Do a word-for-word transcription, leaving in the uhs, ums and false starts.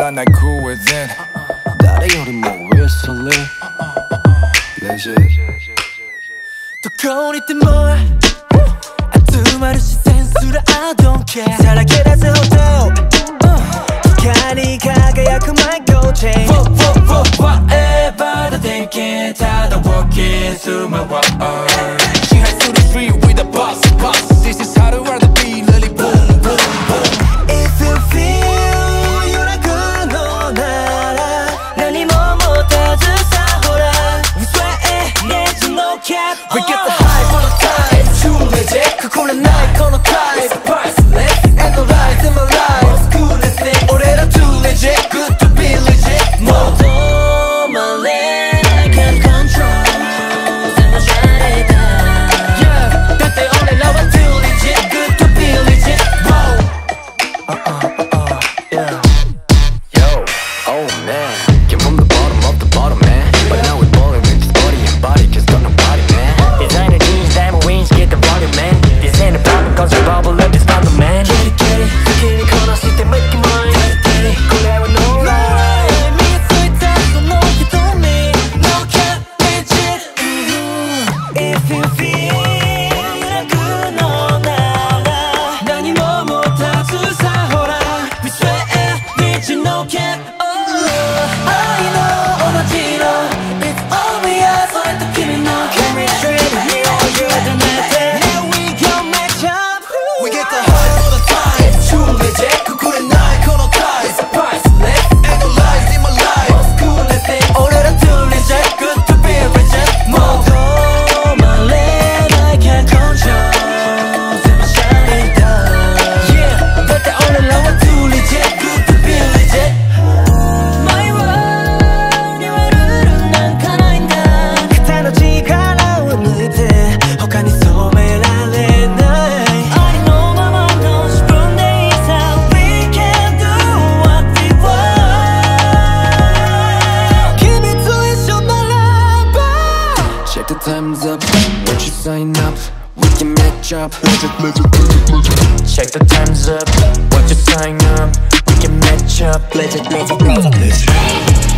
너보다 날 cool then 나를 열이 뭐왜 설레 Legit 또 거울이 뜬 뭐야 두 마리 센스라 I don't care 사랑해라서 hotel 시간이 가가야 그만 go change Whatever the thinking 다 다 walking through my world She heads to the street with a bus, bus This is how to run the beat, lily boom, boom, boom If you feel 유라고 넌 알아 난 이 몸을 따뜻하보라 We sweat 내지 no cap We get the high for the time Too legit 그 콜라 나의 코너 type It's priceless And the lies in my life Most coolest thing 올해라 too legit Good to be legit 모두 말해 I can't control 생각 잘했다 Yeah 그때 only love I'm too legit Good to be legit Whoa Uh uh uh uh yeah Yo, oh man Came from the bottom of the bottom man But now we're balling with this body and body Just got nobody man Designer jeans, diamond wings, get the volume man This ain't a problem cause you bubble up this bottle man Get it, get it 스킬이 커놨을 때 make it mine Get it, 그래와 no lie 미소 있다고 no you don't need No cap, legit If you feel 유라고 넌 알아 난 이 몸을 다 주사호라 We sweat, legit no cap I know 어머지러 It's obvious 어떤 기분 너 Chemistry me or you 더 내 Here we go match up We get the high for the time It's too legit 그 쿨의 나의 코너 type It's priceless And the lies in my life Most coolest thing 올해라 too legit Good to be legit 모두 말해 I can't control 제발 shine it down Yeah 절대 only love I'm too legit Good to be legit My world 네 외로운 난 가나인다 그 단어지가 나온 의대 혹한 이 소매를 알래 나의 I know my mind knows 싶은 내 이상 We can do what we want Keep it to it show 날아봐 Check the time's up, won't you sign up? We can match up Check the time's up, won't you sign up? We can match up Legit, legit, legit, legit